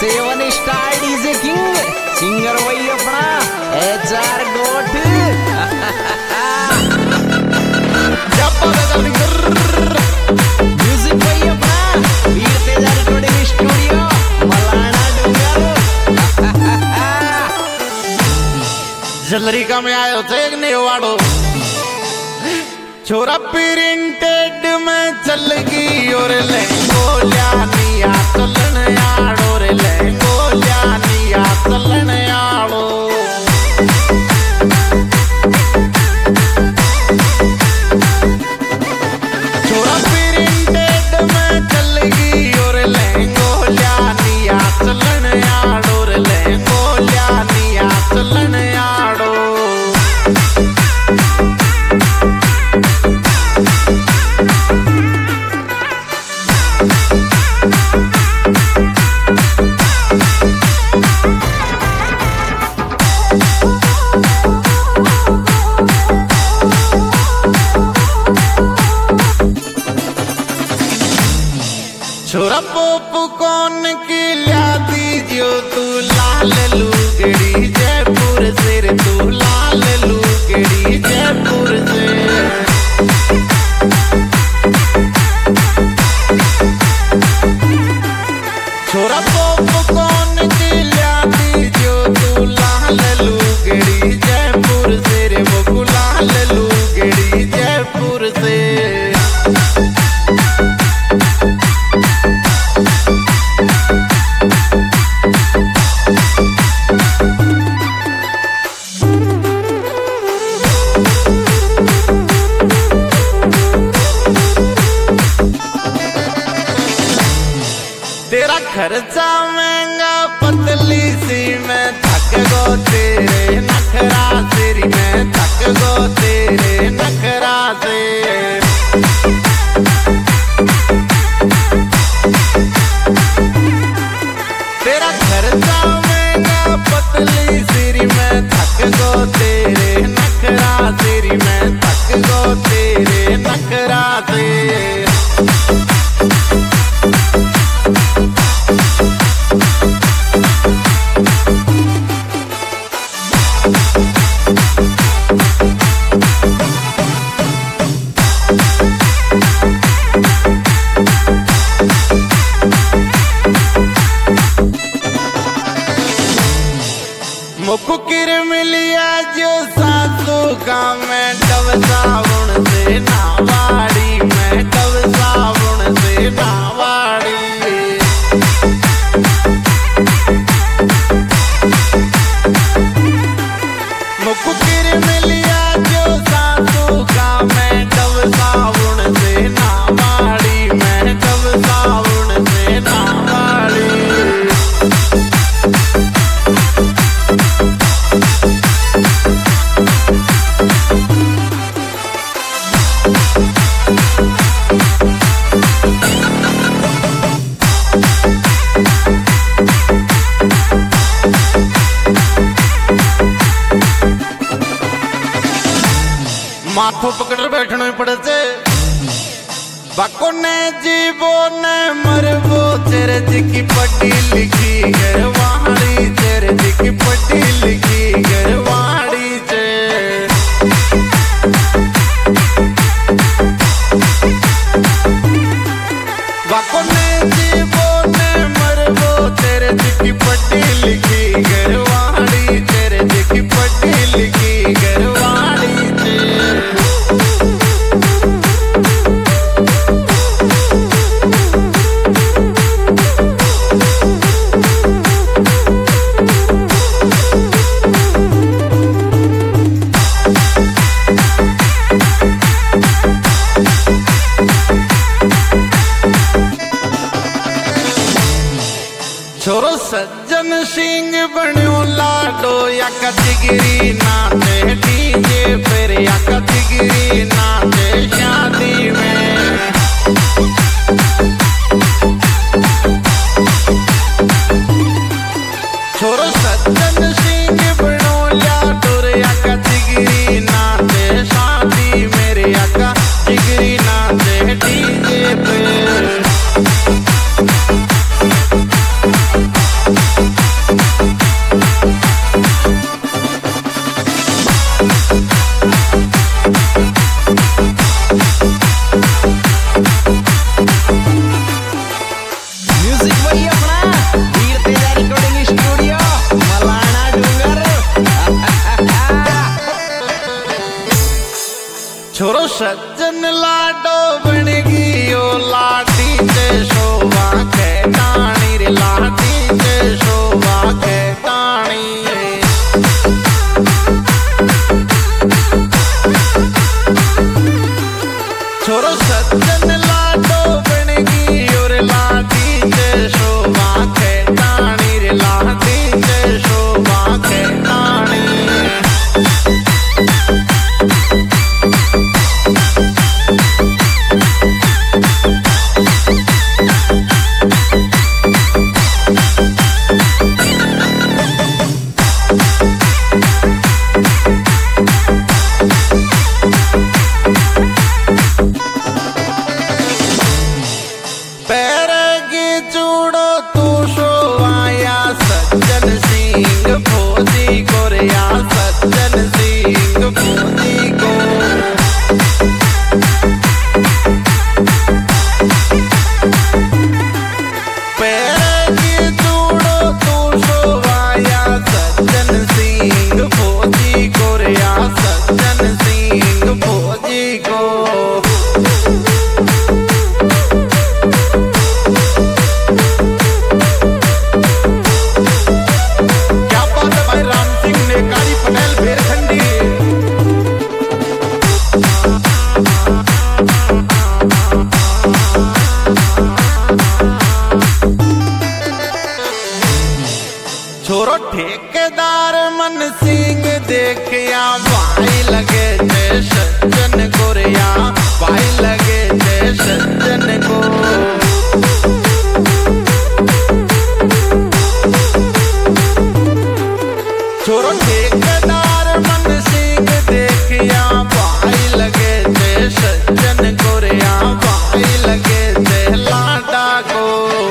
7 star DJ king singer वही अपना HR गोट। Music वही अपना वीर तेजा रिकॉर्डिंग स्टूडियो मलाना डूंगर। जलरी का में आयो थे एक नयो वाड़ो छोरा प्रिंटेड में चल गई और लहंगोलिया निया चलन याड़ो रे लहंगोलिया निया चलन याड़ो। छोरा प्रिंटेड में चल गई और लहंगोलिया निया चलन याड़ो रे लहंगोलिया निया चलन याड़ो। छोरा पॉपकॉर्न की ला दीजियो तू लाल लुगड़ी जयपुर से रे तू लाल लुगड़ी जयपुर से। छोरा पॉपकॉर्न की ला दीजियो तू लाल लुगड़ी जयपुर से रे वो लाल लुगड़ी जयपुर से। तेरा खर्चा महंगा पतली सी में थक गो तेरे नखरा तेरी में थक गो तेरे नखरा से। तेरा खर्चा महंगा पतली सी में थक गो तेरे नखरा तेरी में थक गो तेरे नखरा से। मुखु किर मिलिया जो सासू का मैं डब साबुन से नावाड़ी मैं डब साबुन से नावाड़ी। मुखु किर मिलिया जो सासू का मैं डब साबुन से नावाड़ी मैं डब साबुन से नावाड़ी। माथो पकड़ बैठने पड़े थे बाको ने जीवो ने मरबो तेरे जी की पट्टी लिखी गरवाड़ी तेरे जी की पट्टी लिखी गरवाड़ी से। बाको ने जीवो ने मरबो तेरे जी की पट्टी लिखी गरवाड़ी तेरे जी की पट्टी लिखी गरवाड़ी से। छोरो सज्जन सिंह बन्यो लाडो या कचगिरी नाचे डीजे फिर या कचगिरी नाचे शादी में। छोरो सज्जन सिंह बन्यो लाडो या कचगिरी नाचे शादी मेरे या कचगिरी नाचे डीजे पे। आशिक भाई अपना वीर तेजा रिकॉर्डिंग स्टूडियो मलाना डूंगर। छोरो सज्जन लाडो बन गयो लाडी ते शोभा के टाणी रे लाडी ते शोभा के टाणी। छोरो सज्जन लाडो बन गयो रे लाडी ते शोभा के टाणी रे लाडी ते शोभा के टाणी। सज्जन सिंह फौजी गोरिया सज्जन सिंह फौजी को। पैर की जोड़ो तू शोभाया सज्जन सिंह फौजी गोरिया सज्जन सिंह फौजी को। छोरो ठेकेदार मन सिंह देखिया भाई लगे जय सज्जन गोरिया भाई लगे जय सज्जन को। छोरो ठेकेदार मन सिंह देखिया भाई लगे जय सज्जन गोरिया भाई लगे जय लाडा को।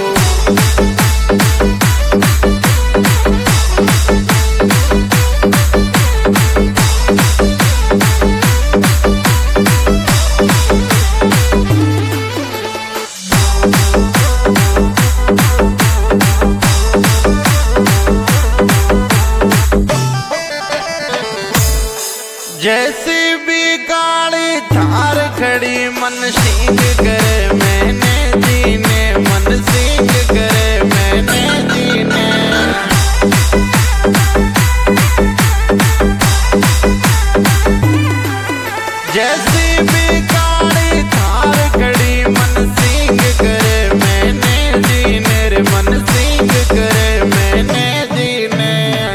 जैसी भी काली थार खड़ी मन सिंह करे मैंने जीने मन सिंह करे मैंने जीने। जैसी भी काली थार खड़ी मन सिंह करे मैंने जीने रे मन सिंह करे मैंने जीने।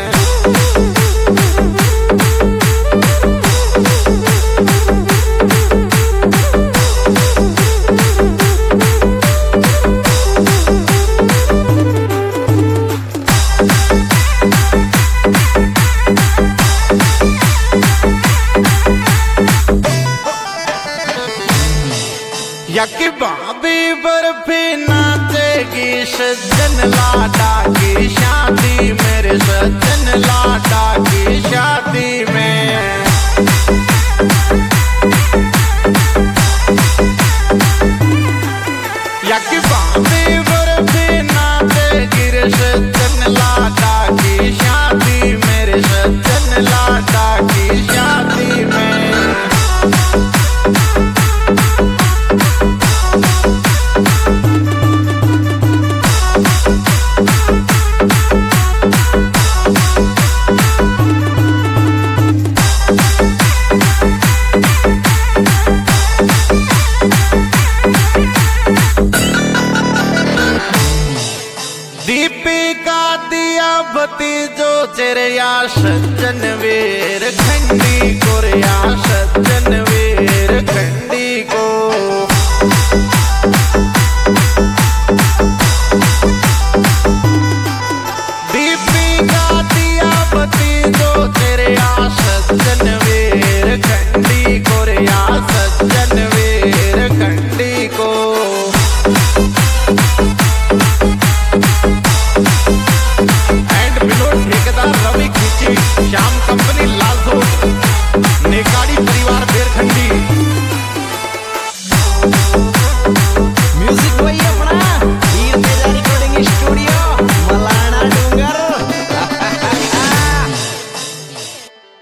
यकी भाभी बर्फी नाचेगी सज्जन लाडा की शादी मेरे सज्जन लाडा की शादी में। यकी भाभी बर्फी नाचेगी रे सज्जन लाडा की शादी मेरे सज्जन लाडा की शादी में। दीपिका दिया भतीजो चेरिया सज्जन वीर खंडी गोरिया सज्जन